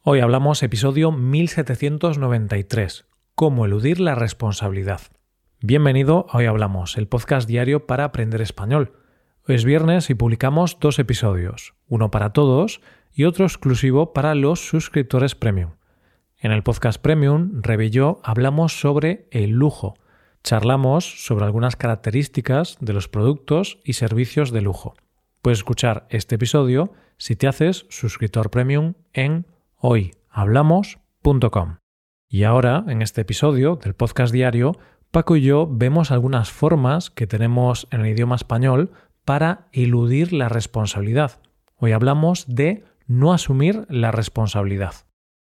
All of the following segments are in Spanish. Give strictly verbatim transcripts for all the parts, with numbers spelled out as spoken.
Hoy hablamos episodio mil setecientos noventa y tres, cómo eludir la responsabilidad. Bienvenido a Hoy Hablamos, el podcast diario para aprender español. Hoy es viernes y publicamos dos episodios, uno para todos y otro exclusivo para los suscriptores premium. En el podcast premium, Rebe y yo hablamos sobre el lujo. Charlamos sobre algunas características de los productos y servicios de lujo. Puedes escuchar este episodio si te haces suscriptor premium en hoy hablamos punto com. Y ahora, en este episodio del podcast diario, Paco y yo vemos algunas formas que tenemos en el idioma español para eludir la responsabilidad. Hoy hablamos de no asumir la responsabilidad.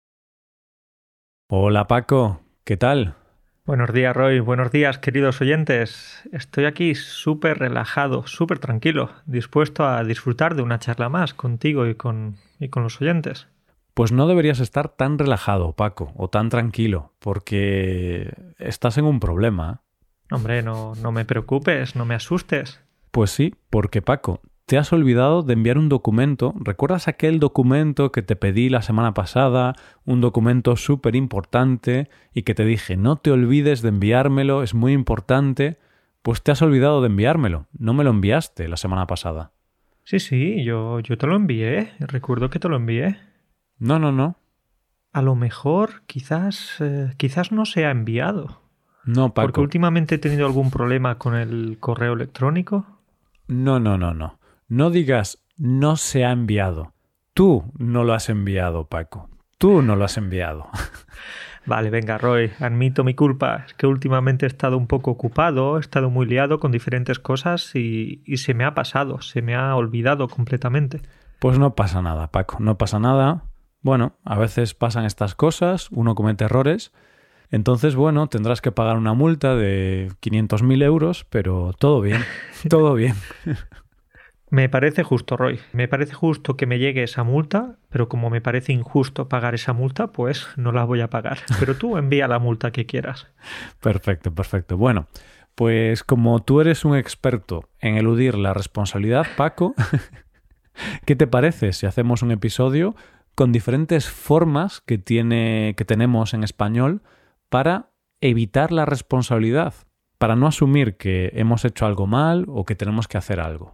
Hola Paco, ¿qué tal? Buenos días, Roy. Buenos días, queridos oyentes. Estoy aquí súper relajado, súper tranquilo, dispuesto a disfrutar de una charla más contigo y con, y con los oyentes. Pues no deberías estar tan relajado, Paco, o tan tranquilo, porque estás en un problema. Hombre, no, no me preocupes, no me asustes. Pues sí, porque Paco, te has olvidado de enviar un documento. ¿Recuerdas aquel documento que te pedí la semana pasada? Un documento súper importante y que te dije, no te olvides de enviármelo, es muy importante. Pues te has olvidado de enviármelo. No me lo enviaste la semana pasada. Sí, sí, yo, yo te lo envié. Recuerdo que te lo envié. No, no, no. A lo mejor quizás, eh, quizás no se ha enviado. No, Paco. Porque últimamente he tenido algún problema con el correo electrónico. No, no, no, no. No digas no se ha enviado. Tú no lo has enviado, Paco. Tú no lo has enviado. Vale, venga, Roy, admito mi culpa. Es que últimamente he estado un poco ocupado, he estado muy liado con diferentes cosas y, y se me ha pasado, se me ha olvidado completamente. Pues no pasa nada, Paco, no pasa nada. Bueno, a veces pasan estas cosas, uno comete errores. Entonces, bueno, tendrás que pagar una multa de quinientos mil euros, pero todo bien, todo bien. Me parece justo, Roy. Me parece justo que me llegue esa multa, pero como me parece injusto pagar esa multa, pues no la voy a pagar. Pero tú envía la multa que quieras. Perfecto, perfecto. Bueno, pues como tú eres un experto en eludir la responsabilidad, Paco, ¿qué te parece si hacemos un episodio con diferentes formas que tiene, que tenemos en español para evitar la responsabilidad, para no asumir que hemos hecho algo mal o que tenemos que hacer algo?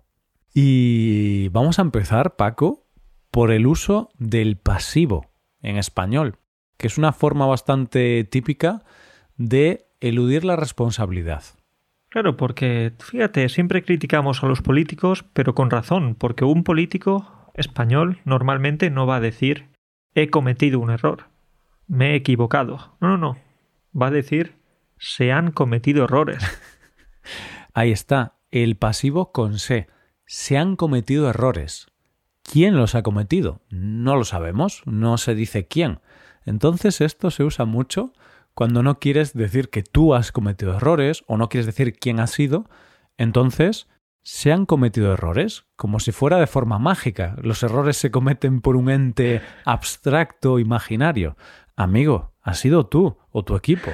Y vamos a empezar, Paco, por el uso del pasivo en español, que es una forma bastante típica de eludir la responsabilidad. Claro, porque fíjate, siempre criticamos a los políticos, pero con razón, porque un político español normalmente no va a decir he cometido un error, me he equivocado. No, no, no. Va a decir se han cometido errores. Ahí está, el pasivo con se. Se han cometido errores. ¿Quién los ha cometido? No lo sabemos, no se dice quién. Entonces esto se usa mucho cuando no quieres decir que tú has cometido errores o no quieres decir quién ha sido. Entonces, se han cometido errores, como si fuera de forma mágica. Los errores se cometen por un ente abstracto, imaginario. Amigo, has sido tú o tu equipo.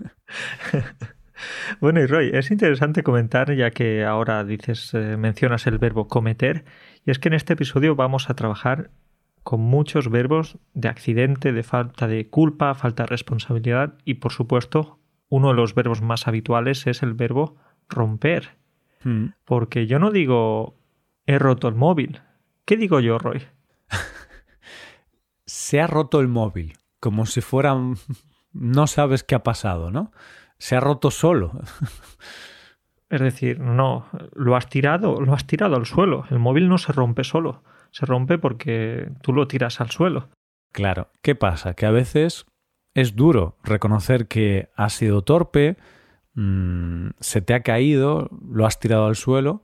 Bueno, y Roy, es interesante comentar, ya que ahora dices, eh, mencionas el verbo cometer, y es que en este episodio vamos a trabajar con muchos verbos de accidente, de falta de culpa, falta de responsabilidad, y por supuesto, uno de los verbos más habituales es el verbo romper. Hmm. Porque yo no digo he roto el móvil. ¿Qué digo yo, Roy? Se ha roto el móvil, como si fuera... No sabes qué ha pasado, ¿no? Se ha roto solo. Es decir, no, lo has tirado, lo has tirado al suelo. El móvil no se rompe solo. Se rompe porque tú lo tiras al suelo. Claro. ¿Qué pasa? Que a veces es duro reconocer que has sido torpe, mmm, se te ha caído, lo has tirado al suelo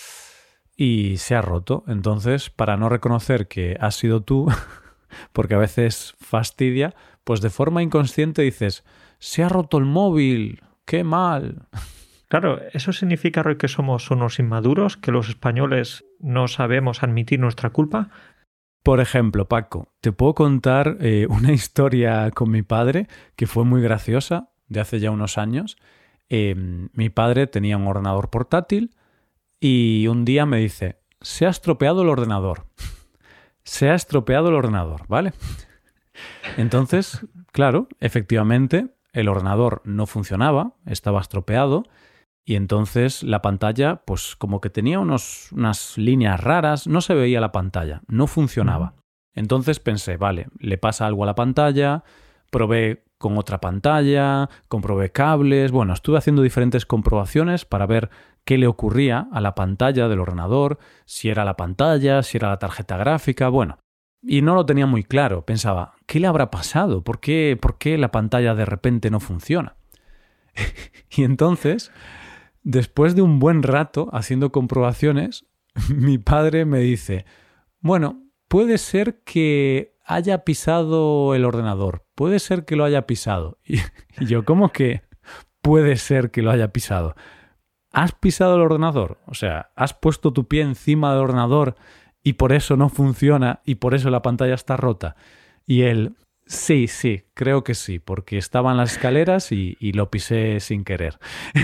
y se ha roto. Entonces, para no reconocer que has sido tú, porque a veces fastidia, pues de forma inconsciente dices... Se ha roto el móvil, qué mal. Claro, eso significa, Roy, que somos unos inmaduros, que los españoles no sabemos admitir nuestra culpa. Por ejemplo, Paco, te puedo contar eh, una historia con mi padre que fue muy graciosa, de hace ya unos años. Eh, mi padre tenía un ordenador portátil y un día me dice, se ha estropeado el ordenador. Se ha estropeado el ordenador, ¿vale? Entonces, claro, efectivamente, el ordenador no funcionaba, estaba estropeado, y entonces la pantalla, pues como que tenía unos, unas líneas raras, no se veía la pantalla, no funcionaba. Uh-huh. Entonces pensé, vale, le pasa algo a la pantalla, probé con otra pantalla, comprobé cables, bueno, estuve haciendo diferentes comprobaciones para ver qué le ocurría a la pantalla del ordenador, si era la pantalla, si era la tarjeta gráfica, bueno. Y no lo tenía muy claro, pensaba, ¿qué le habrá pasado? ¿Por qué, por qué la pantalla de repente no funciona? Y entonces, después de un buen rato haciendo comprobaciones, mi padre me dice, bueno, puede ser que haya pisado el ordenador, puede ser que lo haya pisado. Y yo, ¿cómo que puede ser que lo haya pisado? ¿Has pisado el ordenador? O sea, ¿has puesto tu pie encima del ordenador y por eso no funciona y por eso la pantalla está rota? Y él, sí, sí, creo que sí, porque estaba en las escaleras y, y lo pisé sin querer.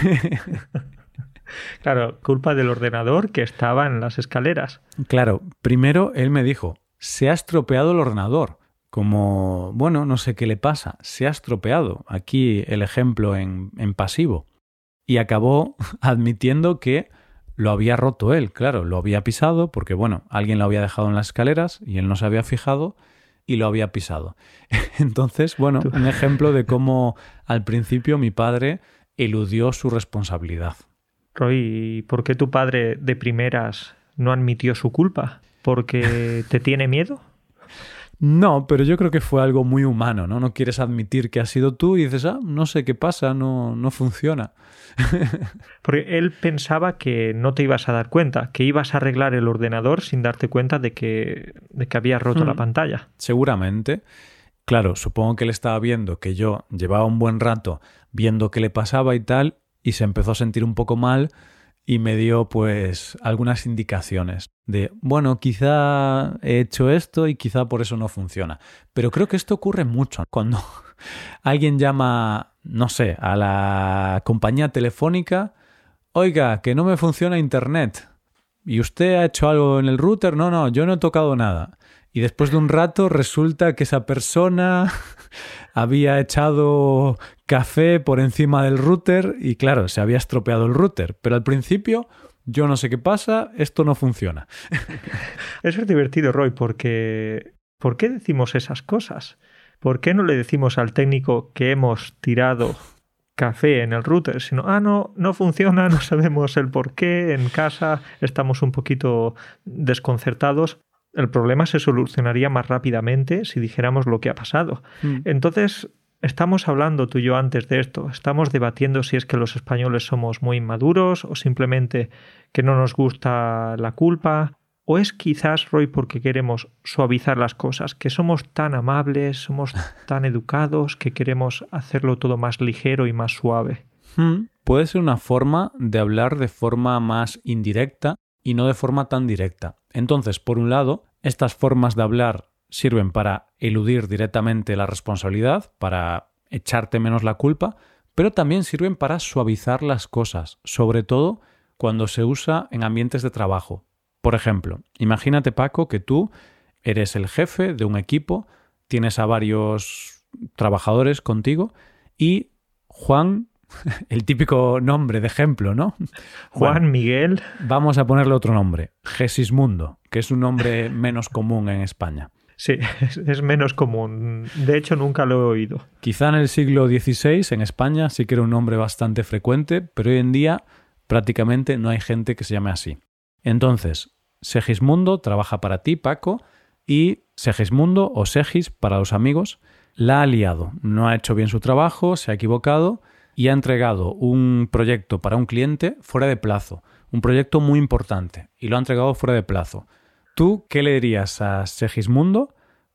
Claro, culpa del ordenador que estaba en las escaleras. Claro, primero él me dijo, se ha estropeado el ordenador. Como, bueno, no sé qué le pasa, se ha estropeado. Aquí el ejemplo en, en pasivo. Y acabó admitiendo que lo había roto él, claro, lo había pisado porque, bueno, alguien lo había dejado en las escaleras y él no se había fijado y lo había pisado. Entonces, bueno, un ejemplo de cómo al principio mi padre eludió su responsabilidad. Roy, ¿por qué tu padre de primeras no admitió su culpa? ¿Porque te tiene miedo? No, pero yo creo que fue algo muy humano, ¿no? No quieres admitir que has sido tú y dices, ah, no sé qué pasa, no, no funciona. Porque él pensaba que no te ibas a dar cuenta, que ibas a arreglar el ordenador sin darte cuenta de que, de que habías roto hmm. la pantalla. Seguramente. Claro, supongo que él estaba viendo que yo llevaba un buen rato viendo qué le pasaba y tal, y se empezó a sentir un poco mal y me dio pues algunas indicaciones de, bueno, quizá he hecho esto y quizá por eso no funciona. Pero creo que esto ocurre mucho cuando alguien llama, no sé, a la compañía telefónica, oiga, que no me funciona internet. ¿Y usted ha hecho algo en el router? No, no, yo no he tocado nada. Y después de un rato resulta que esa persona había echado café por encima del router y claro, se había estropeado el router. Pero al principio, yo no sé qué pasa, esto no funciona. Eso es divertido, Roy, porque ¿por qué decimos esas cosas? ¿Por qué no le decimos al técnico que hemos tirado café en el router? Sino, ah, no, no funciona, no sabemos el por qué, en casa estamos un poquito desconcertados. El problema se solucionaría más rápidamente si dijéramos lo que ha pasado. Mm. Entonces, estamos hablando tú y yo antes de esto. Estamos debatiendo si es que los españoles somos muy inmaduros o simplemente que no nos gusta la culpa. O es quizás, Roy, porque queremos suavizar las cosas, que somos tan amables, somos tan educados, que queremos hacerlo todo más ligero y más suave. Mm. Puede ser una forma de hablar de forma más indirecta y no de forma tan directa. Entonces, por un lado, estas formas de hablar sirven para eludir directamente la responsabilidad, para echarte menos la culpa, pero también sirven para suavizar las cosas, sobre todo cuando se usa en ambientes de trabajo. Por ejemplo, imagínate, Paco, que tú eres el jefe de un equipo, tienes a varios trabajadores contigo y Juan, el típico nombre de ejemplo, ¿no? Juan, bueno, Miguel. Vamos a ponerle otro nombre, Gesismundo, que es un nombre menos común en España. Sí, es, es menos común. De hecho, nunca lo he oído. Quizá en el siglo dieciséis en España sí que era un nombre bastante frecuente, pero hoy en día prácticamente no hay gente que se llame así. Entonces, Segismundo trabaja para ti, Paco, y Segismundo o Segis para los amigos la ha liado, no ha hecho bien su trabajo, se ha equivocado y ha entregado un proyecto para un cliente fuera de plazo, un proyecto muy importante, y lo ha entregado fuera de plazo. ¿Tú qué le dirías a Segismundo,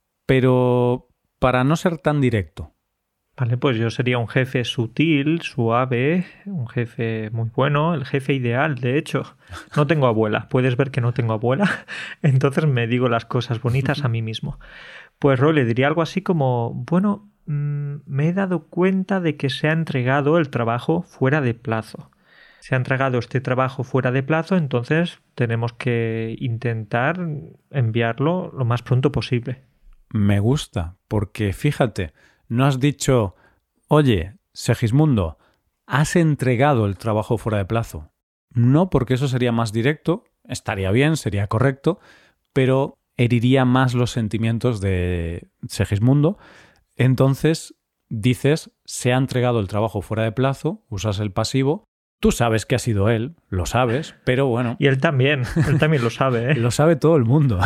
pero para no ser tan directo? Vale, pues yo sería un jefe sutil, suave, un jefe muy bueno, el jefe ideal, de hecho. No tengo abuela, puedes ver que no tengo abuela, entonces me digo las cosas bonitas a mí mismo. Pues Roy, le diría algo así como, bueno, mmm, me he dado cuenta de que se ha entregado el trabajo fuera de plazo. Se ha entregado este trabajo fuera de plazo, entonces tenemos que intentar enviarlo lo más pronto posible. me gusta, porque fíjate, no has dicho, oye, Segismundo, has entregado el trabajo fuera de plazo. No, porque eso sería más directo, estaría bien, sería correcto, pero heriría más los sentimientos de Segismundo. Entonces dices, se ha entregado el trabajo fuera de plazo, usas el pasivo. Tú sabes que ha sido él, lo sabes, pero bueno. Y él también, él también lo sabe, ¿eh? Lo sabe todo el mundo.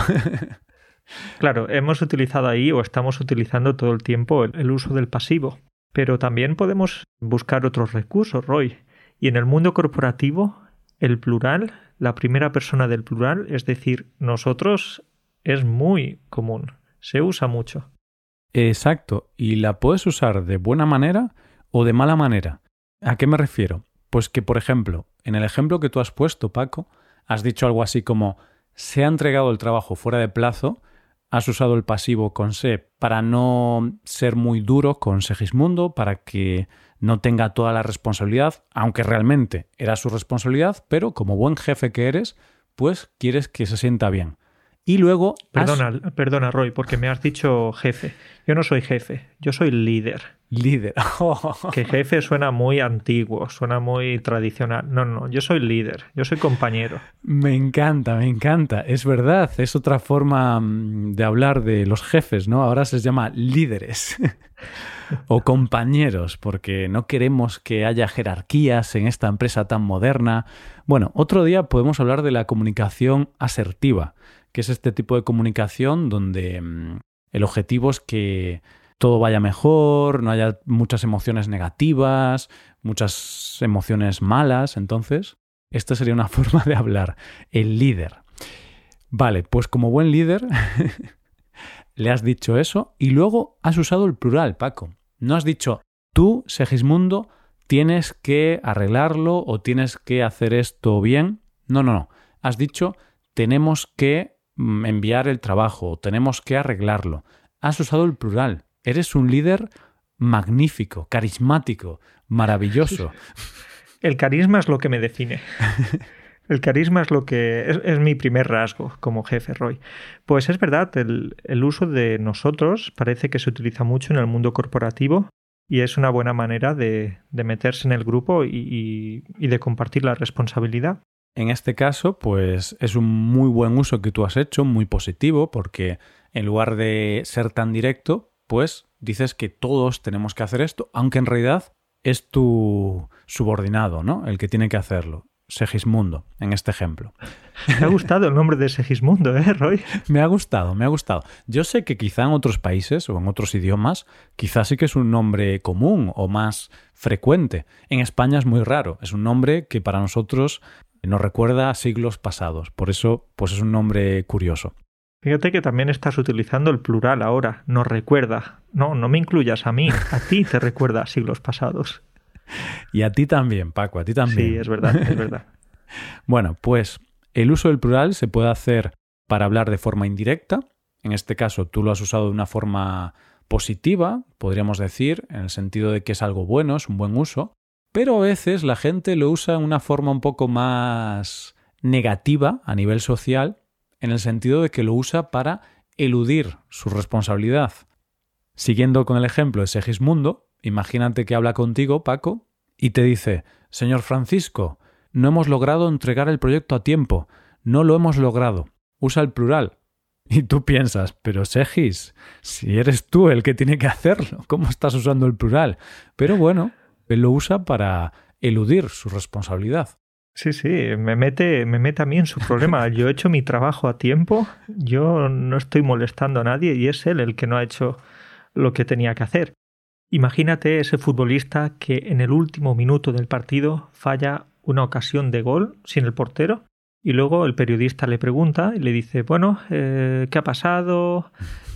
Claro, hemos utilizado ahí o estamos utilizando todo el tiempo el, el uso del pasivo, pero también podemos buscar otros recursos, Roy. Y en el mundo corporativo, el plural, la primera persona del plural, es decir, nosotros, es muy común, se usa mucho. Exacto, y la puedes usar de buena manera o de mala manera. ¿A qué me refiero? Pues que, por ejemplo, en el ejemplo que tú has puesto, Paco, has dicho algo así como se ha entregado el trabajo fuera de plazo, has usado el pasivo con se para no ser muy duro con Segismundo, para que no tenga toda la responsabilidad, aunque realmente era su responsabilidad, pero como buen jefe que eres, pues quieres que se sienta bien. Y luego... Perdona, has... perdona, Roy, porque me has dicho jefe. Yo no soy jefe, yo soy líder. Líder. Que jefe suena muy antiguo, suena muy tradicional. No, no, yo soy líder, yo soy compañero. Me encanta, me encanta. Es verdad, es otra forma de hablar de los jefes, ¿no? Ahora se les llama líderes o compañeros, porque no queremos que haya jerarquías en esta empresa tan moderna. Bueno, otro día podemos hablar de la comunicación asertiva, que es este tipo de comunicación donde mmm, el objetivo es que todo vaya mejor, no haya muchas emociones negativas, muchas emociones malas. Entonces, esta sería una forma de hablar, el líder. Vale, pues como buen líder le has dicho eso y luego has usado el plural, Paco. No has dicho, tú, Segismundo, tienes que arreglarlo o tienes que hacer esto bien. No, no, no. Has dicho, tenemos que enviar el trabajo, tenemos que arreglarlo. Has usado el plural. Eres un líder magnífico, carismático, maravilloso. El carisma es lo que me define. El carisma es lo que es, es mi primer rasgo como jefe, Roy. Pues es verdad, el, el uso de nosotros parece que se utiliza mucho en el mundo corporativo y es una buena manera de, de meterse en el grupo y, y, y de compartir la responsabilidad. En este caso, pues es un muy buen uso que tú has hecho, muy positivo, porque en lugar de ser tan directo, pues dices que todos tenemos que hacer esto, aunque en realidad es tu subordinado, ¿no? El que tiene que hacerlo. Segismundo, en este ejemplo. Me ha gustado el nombre de Segismundo, ¿eh, Roy? Me ha gustado, me ha gustado. Yo sé que quizá en otros países o en otros idiomas, quizá sí que es un nombre común o más frecuente. En España es muy raro. Es un nombre que para nosotros nos recuerda a siglos pasados. Por eso, pues es un nombre curioso. Fíjate que también estás utilizando el plural ahora. Nos recuerda. No, no me incluyas a mí. A ti te recuerda a siglos pasados. Y a ti también, Paco, a ti también. Sí, es verdad, es verdad. Bueno, pues el uso del plural se puede hacer para hablar de forma indirecta. En este caso, tú lo has usado de una forma positiva, podríamos decir, en el sentido de que es algo bueno, es un buen uso. Pero a veces la gente lo usa de una forma un poco más negativa a nivel social, en el sentido de que lo usa para eludir su responsabilidad. Siguiendo con el ejemplo de Segismundo, imagínate que habla contigo, Paco, y te dice, señor Francisco, no hemos logrado entregar el proyecto a tiempo, no lo hemos logrado. Usa el plural. Y tú piensas, pero Segis, si eres tú el que tiene que hacerlo, ¿cómo estás usando el plural? Pero bueno, él lo usa para eludir su responsabilidad. Sí, sí, me mete, me mete a mí en su problema. Yo he hecho mi trabajo a tiempo, yo no estoy molestando a nadie y es él el que no ha hecho lo que tenía que hacer. Imagínate ese futbolista que en el último minuto del partido falla una ocasión de gol sin el portero y luego el periodista le pregunta y le dice, bueno, eh, ¿qué ha pasado?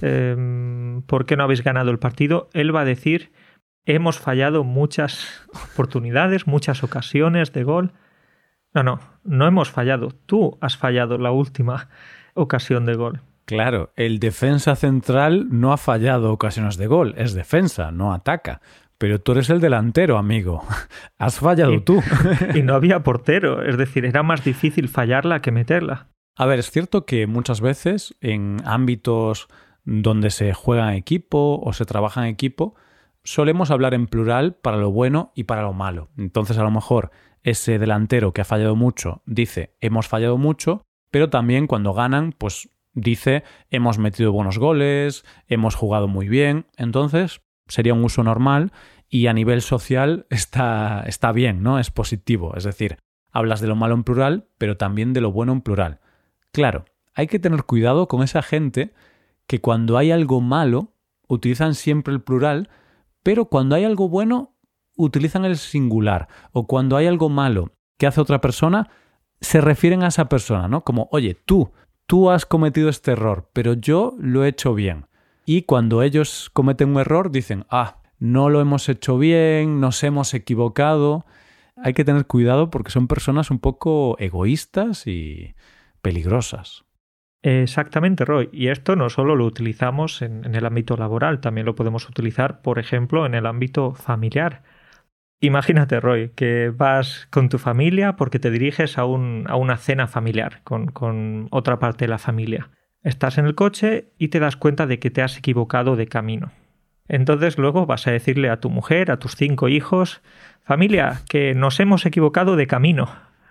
Eh, ¿Por qué no habéis ganado el partido? Él va a decir, hemos fallado muchas oportunidades, muchas ocasiones de gol. No, no, no hemos fallado. Tú has fallado la última ocasión de gol. Claro, el defensa central no ha fallado ocasiones de gol, es defensa, no ataca. Pero tú eres el delantero, amigo. Has fallado y, tú. Y no había portero, es decir, era más difícil fallarla que meterla. A ver, es cierto que muchas veces en ámbitos donde se juega en equipo o se trabaja en equipo, solemos hablar en plural para lo bueno y para lo malo. Entonces, a lo mejor ese delantero que ha fallado mucho dice hemos fallado mucho, pero también cuando ganan, pues dice hemos metido buenos goles, hemos jugado muy bien. Entonces, sería un uso normal y a nivel social está, está bien, ¿no? Es positivo. Es decir, hablas de lo malo en plural, pero también de lo bueno en plural. Claro, hay que tener cuidado con esa gente que cuando hay algo malo utilizan siempre el plural, pero cuando hay algo bueno utilizan el singular. O cuando hay algo malo que hace otra persona, se refieren a esa persona, ¿no? Como, oye, tú, tú has cometido este error, pero yo lo he hecho bien. Y cuando ellos cometen un error, dicen, ah, no lo hemos hecho bien, nos hemos equivocado. Hay que tener cuidado porque son personas un poco egoístas y peligrosas. Exactamente, Roy. Y esto no solo lo utilizamos en, en el ámbito laboral, también lo podemos utilizar, por ejemplo, en el ámbito familiar. Imagínate, Roy, que vas con tu familia porque te diriges a, un, a una cena familiar con, con otra parte de la familia. Estás en el coche y te das cuenta de que te has equivocado de camino. Entonces luego vas a decirle a tu mujer, a tus cinco hijos, familia, que nos hemos equivocado de camino.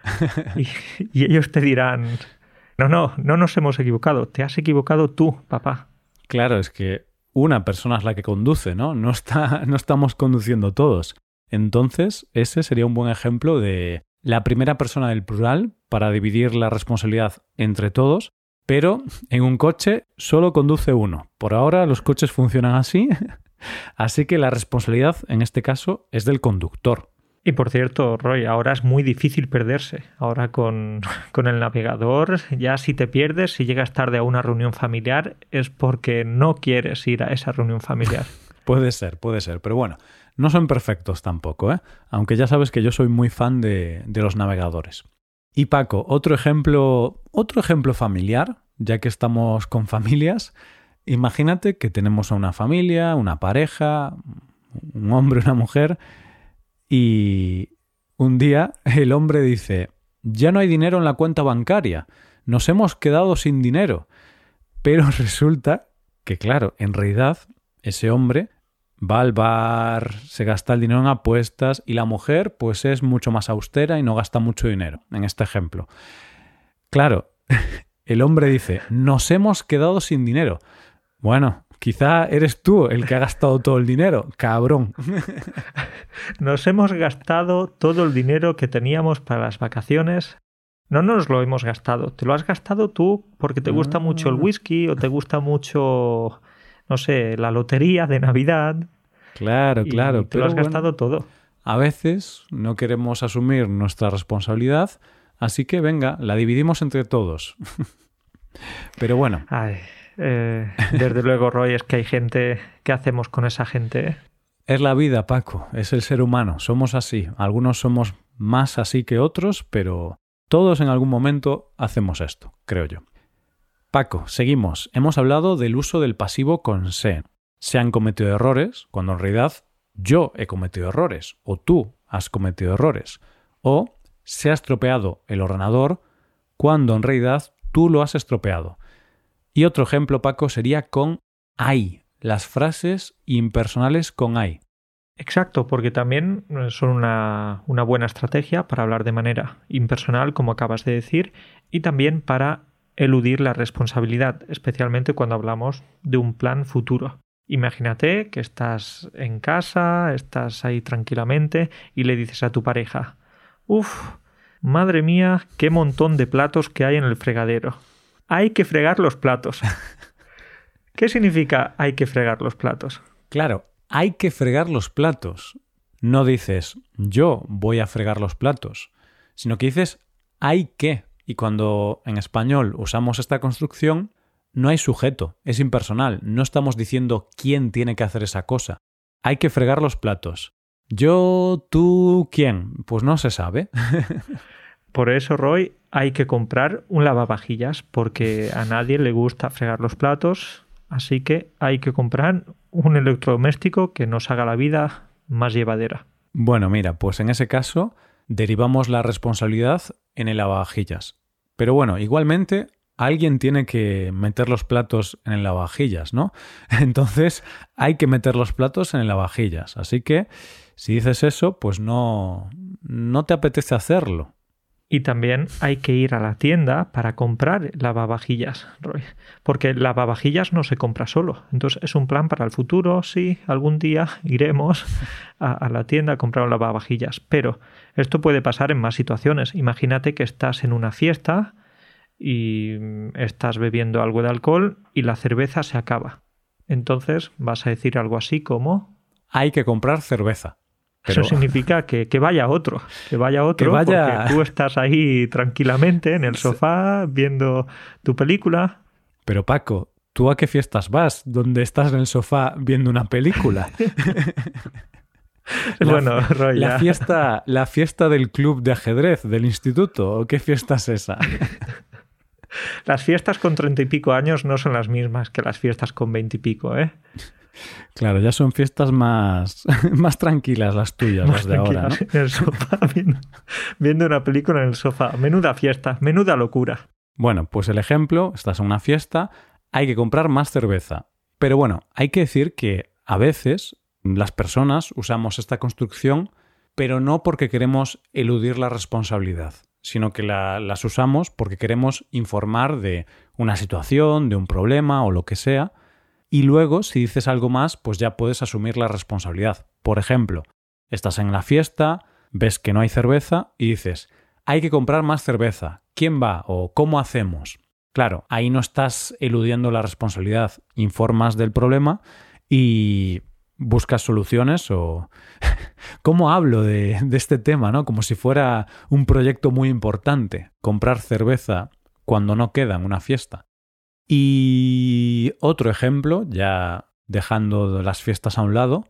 y, y ellos te dirán, no, no, no nos hemos equivocado, te has equivocado tú, papá. Claro, es que una persona es la que conduce, ¿no? No está, no estamos conduciendo todos. Entonces, ese sería un buen ejemplo de la primera persona del plural para dividir la responsabilidad entre todos, pero en un coche solo conduce uno. Por ahora los coches funcionan así, así que la responsabilidad en este caso es del conductor. Y por cierto, Roy, ahora es muy difícil perderse. Ahora con, con el navegador, ya si te pierdes, si llegas tarde a una reunión familiar, es porque no quieres ir a esa reunión familiar. Puede ser, puede ser, pero bueno, no son perfectos tampoco, ¿eh? Aunque ya sabes que yo soy muy fan de, de los navegadores. Y Paco, otro ejemplo, otro ejemplo familiar, ya que estamos con familias. Imagínate que tenemos a una familia, una pareja, un hombre, una mujer, y un día el hombre dice, ya no hay dinero en la cuenta bancaria, nos hemos quedado sin dinero. Pero resulta que, claro, en realidad ese hombre va al bar, se gasta el dinero en apuestas y la mujer pues es mucho más austera y no gasta mucho dinero, en este ejemplo. Claro, el hombre dice, nos hemos quedado sin dinero. Bueno, quizá eres tú el que ha gastado todo el dinero, cabrón. Nos hemos gastado todo el dinero que teníamos para las vacaciones. No nos lo hemos gastado, te lo has gastado tú porque te gusta mucho el whisky o te gusta mucho, no sé, la lotería de Navidad. Claro, claro. Y te lo has bueno, gastado todo. A veces no queremos asumir nuestra responsabilidad, así que venga, la dividimos entre todos. Pero bueno. Ay, eh, desde luego, Roy, es que hay gente... ¿Qué hacemos con esa gente? Es la vida, Paco. Es el ser humano. Somos así. Algunos somos más así que otros, pero todos en algún momento hacemos esto, creo yo. Paco, seguimos. Hemos hablado del uso del pasivo con se. Se han cometido errores, cuando en realidad yo he cometido errores, o tú has cometido errores. O se ha estropeado el ordenador, cuando en realidad tú lo has estropeado. Y otro ejemplo, Paco, sería con hay, las frases impersonales con hay. Exacto, porque también son una, una buena estrategia para hablar de manera impersonal, como acabas de decir, y también para eludir la responsabilidad, especialmente cuando hablamos de un plan futuro. Imagínate que estás en casa, estás ahí tranquilamente y le dices a tu pareja, ¡uf! Madre mía, qué montón de platos que hay en el fregadero. Hay que fregar los platos. ¿Qué significa hay que fregar los platos? Claro, hay que fregar los platos. No dices yo voy a fregar los platos, sino que dices hay que. Y cuando en español usamos esta construcción, no hay sujeto, es impersonal. No estamos diciendo quién tiene que hacer esa cosa. Hay que fregar los platos. Yo, tú, ¿quién? Pues no se sabe. Por eso, Roy, hay que comprar un lavavajillas, porque a nadie le gusta fregar los platos, así que hay que comprar un electrodoméstico que nos haga la vida más llevadera. Bueno, mira, pues en ese caso derivamos la responsabilidad en el lavavajillas. Pero bueno, igualmente alguien tiene que meter los platos en el lavavajillas, ¿no? Entonces hay que meter los platos en el lavavajillas. Así que si dices eso, pues no, no te apetece hacerlo. Y también hay que ir a la tienda para comprar lavavajillas, Roy. Porque lavavajillas no se compra solo. Entonces es un plan para el futuro. Sí, algún día iremos a, a la tienda a comprar lavavajillas. Pero esto puede pasar en más situaciones. Imagínate que estás en una fiesta y estás bebiendo algo de alcohol y la cerveza se acaba. Entonces vas a decir algo así como... Hay que comprar cerveza. Pero... Eso significa que, que vaya otro, que vaya otro, que vaya... porque tú estás ahí tranquilamente en el sofá viendo tu película. Pero Paco, ¿tú a qué fiestas vas donde estás en el sofá viendo una película? la, bueno, Roy, la fiesta, la fiesta del club de ajedrez del instituto, ¿o qué fiesta es esa? Las fiestas con treinta y pico años no son las mismas que las fiestas con veinte y pico, ¿eh? Claro, ya son fiestas más, más tranquilas las tuyas, más las de ahora, ¿no? En el sofá, viendo, viendo una película en el sofá. Menuda fiesta, menuda locura. Bueno, pues el ejemplo, estás en una fiesta, hay que comprar más cerveza. Pero bueno, hay que decir que a veces las personas usamos esta construcción, pero no porque queremos eludir la responsabilidad, sino que la, las usamos porque queremos informar de una situación, de un problema o lo que sea. Y luego, si dices algo más, pues ya puedes asumir la responsabilidad. Por ejemplo, estás en la fiesta, ves que no hay cerveza y dices, hay que comprar más cerveza. ¿Quién va? ¿O cómo hacemos? Claro, ahí no estás eludiendo la responsabilidad. Informas del problema y buscas soluciones o... ¿Cómo hablo de, de este tema, ¿no? Como si fuera un proyecto muy importante. Comprar cerveza cuando no queda en una fiesta. Y otro ejemplo, ya dejando las fiestas a un lado,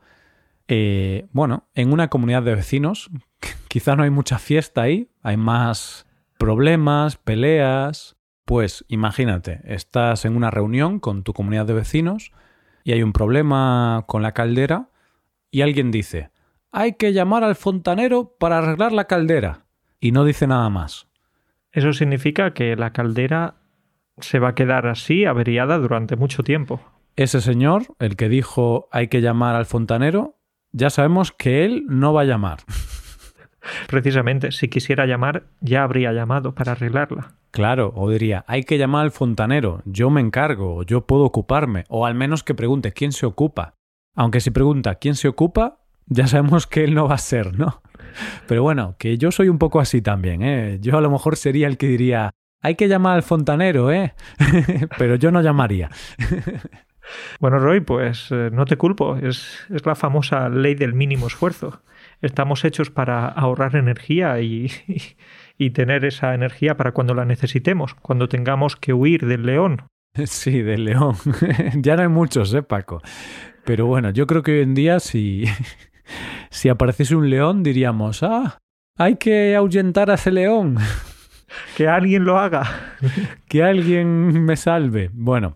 eh, bueno, en una comunidad de vecinos, quizá no hay mucha fiesta ahí, hay más problemas, peleas. Pues imagínate, estás en una reunión con tu comunidad de vecinos y hay un problema con la caldera y alguien dice, hay que llamar al fontanero para arreglar la caldera. Y no dice nada más. Eso significa que la caldera se va a quedar así, averiada durante mucho tiempo. Ese señor, el que dijo hay que llamar al fontanero, ya sabemos que él no va a llamar. Precisamente, si quisiera llamar, ya habría llamado para arreglarla. Claro, o diría, hay que llamar al fontanero, yo me encargo, yo puedo ocuparme, o al menos que pregunte quién se ocupa. Aunque si pregunta quién se ocupa, ya sabemos que él no va a ser, ¿no? Pero bueno, que yo soy un poco así también, ¿eh? Yo a lo mejor sería el que diría, hay que llamar al fontanero, ¿eh? Pero yo no llamaría. Bueno, Roy, pues eh, no te culpo. Es, es la famosa ley del mínimo esfuerzo. Estamos hechos para ahorrar energía y, y, y tener esa energía para cuando la necesitemos, cuando tengamos que huir del león. Sí, del león. Ya no hay muchos, ¿eh, Paco? Pero bueno, yo creo que hoy en día si, si apareciese un león diríamos, ah, hay que ahuyentar a ese león. Que alguien lo haga. Que alguien me salve. Bueno,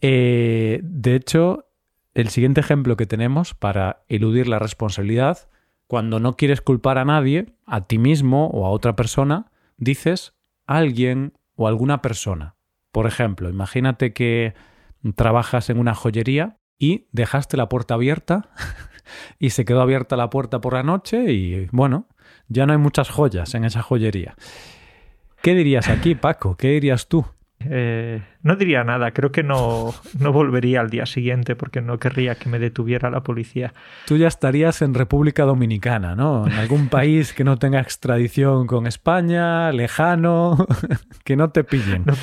eh, de hecho, el siguiente ejemplo que tenemos para eludir la responsabilidad, cuando no quieres culpar a nadie, a ti mismo o a otra persona, dices alguien o alguna persona. Por ejemplo, imagínate que trabajas en una joyería y dejaste la puerta abierta y se quedó abierta la puerta por la noche y, bueno, ya no hay muchas joyas en esa joyería. ¿Qué dirías aquí, Paco? ¿Qué dirías tú? Eh, no diría nada. Creo que no, no volvería al día siguiente porque no querría que me detuviera la policía. Tú ya estarías en República Dominicana, ¿no? En algún país que no tenga extradición con España, lejano, que no te pillen. No,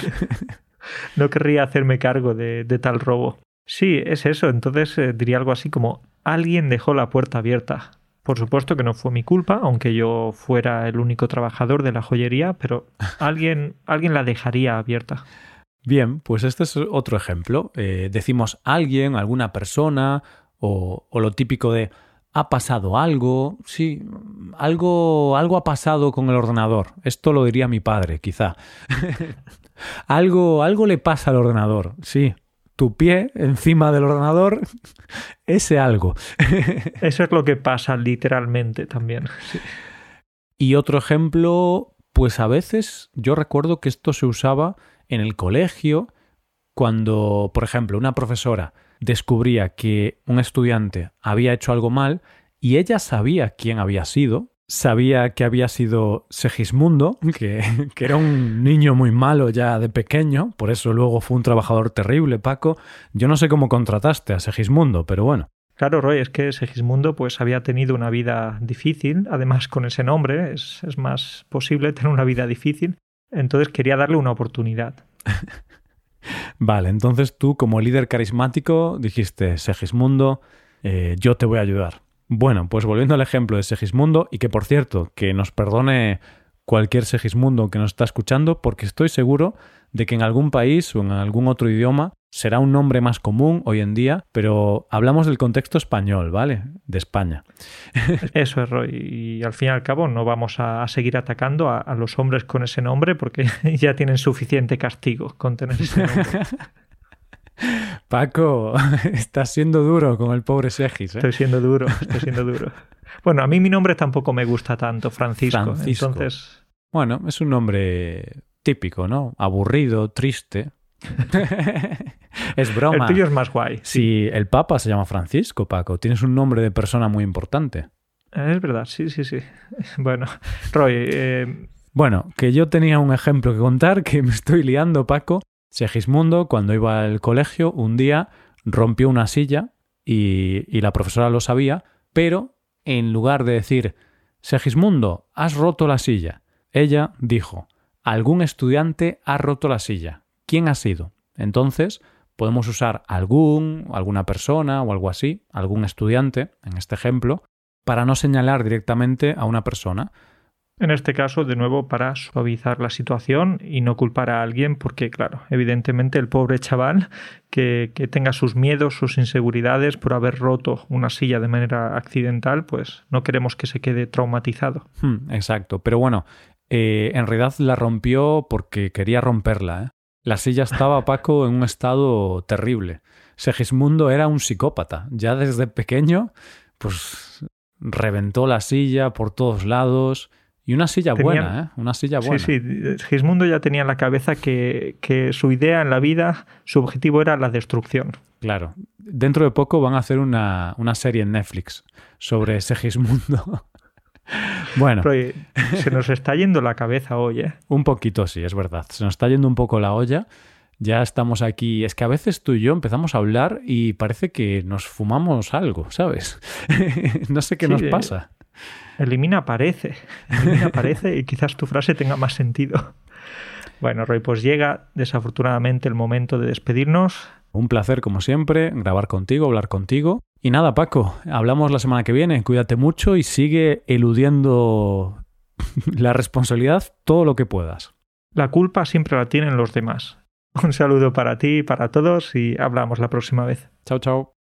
no querría hacerme cargo de, de tal robo. Sí, es eso. Entonces eh, diría algo así como alguien dejó la puerta abierta. Por supuesto que no fue mi culpa, aunque yo fuera el único trabajador de la joyería, pero alguien, alguien la dejaría abierta. Bien, pues este es otro ejemplo. Eh, decimos alguien, alguna persona, o, o lo típico de ha pasado algo. Sí, algo, algo ha pasado con el ordenador. Esto lo diría mi padre, quizá. algo, algo le pasa al ordenador, sí. Tu pie encima del ordenador, ese algo. Eso es lo que pasa literalmente también. Sí. Y otro ejemplo, pues a veces yo recuerdo que esto se usaba en el colegio, cuando, por ejemplo, una profesora descubría que un estudiante había hecho algo mal y ella sabía quién había sido, sabía que había sido Segismundo, que, que era un niño muy malo ya de pequeño, por eso luego fue un trabajador terrible, Paco. Yo no sé cómo contrataste a Segismundo, pero bueno. Claro, Roy, es que Segismundo pues había tenido una vida difícil, además con ese nombre es, es más posible tener una vida difícil, entonces quería darle una oportunidad. Vale, entonces tú como líder carismático dijiste, Segismundo, eh, yo te voy a ayudar. Bueno, pues volviendo al ejemplo de Segismundo, y que por cierto, que nos perdone cualquier Segismundo que nos está escuchando, porque estoy seguro de que en algún país o en algún otro idioma será un nombre más común hoy en día, pero hablamos del contexto español, ¿vale? De España. Eso es, Roy. Y al fin y al cabo no vamos a, a seguir atacando a, a los hombres con ese nombre porque ya tienen suficiente castigo con tener ese nombre. Paco, estás siendo duro con el pobre Segis, ¿eh? Estoy siendo duro, estoy siendo duro. Bueno, a mí mi nombre tampoco me gusta tanto, Francisco. Francisco. Entonces... Bueno, es un nombre típico, ¿no? Aburrido, triste. Es broma. El tuyo es más guay. Sí, sí, el Papa se llama Francisco, Paco. Tienes un nombre de persona muy importante. Es verdad, sí, sí, sí. Bueno, Roy... Eh... Bueno, que yo tenía un ejemplo que contar, que me estoy liando, Paco. Segismundo, cuando iba al colegio, un día rompió una silla y, y la profesora lo sabía, pero en lugar de decir, Segismundo, has roto la silla, ella dijo, algún estudiante ha roto la silla. ¿Quién ha sido? Entonces, podemos usar algún, alguna persona o algo así, algún estudiante, en este ejemplo, para no señalar directamente a una persona. En este caso, de nuevo, para suavizar la situación y no culpar a alguien, porque, claro, evidentemente el pobre chaval que, que tenga sus miedos, sus inseguridades por haber roto una silla de manera accidental, pues no queremos que se quede traumatizado. Hmm, exacto, pero bueno, eh, en realidad la rompió porque quería romperla, ¿eh? La silla estaba, Paco, en un estado terrible. Segismundo era un psicópata. Ya desde pequeño, pues reventó la silla por todos lados. Y una silla tenía... buena, ¿eh? Una silla buena. Sí, sí. Segismundo ya tenía en la cabeza que, que su idea en la vida, su objetivo era la destrucción. Claro. Dentro de poco van a hacer una, una serie en Netflix sobre Segismundo. Bueno. Pero, se nos está yendo la cabeza hoy, ¿eh? Un poquito, sí, es verdad. Se nos está yendo un poco la olla. Ya estamos aquí. Es que a veces tú y yo empezamos a hablar y parece que nos fumamos algo, ¿sabes? No sé qué sí, nos pasa. Elimina parece. Elimina parece y quizás tu frase tenga más sentido. Bueno, Roy, pues llega desafortunadamente el momento de despedirnos. Un placer, como siempre, grabar contigo, hablar contigo. Y nada, Paco, hablamos la semana que viene. Cuídate mucho y sigue eludiendo la responsabilidad todo lo que puedas. La culpa siempre la tienen los demás. Un saludo para ti y para todos y hablamos la próxima vez. Chao, chao.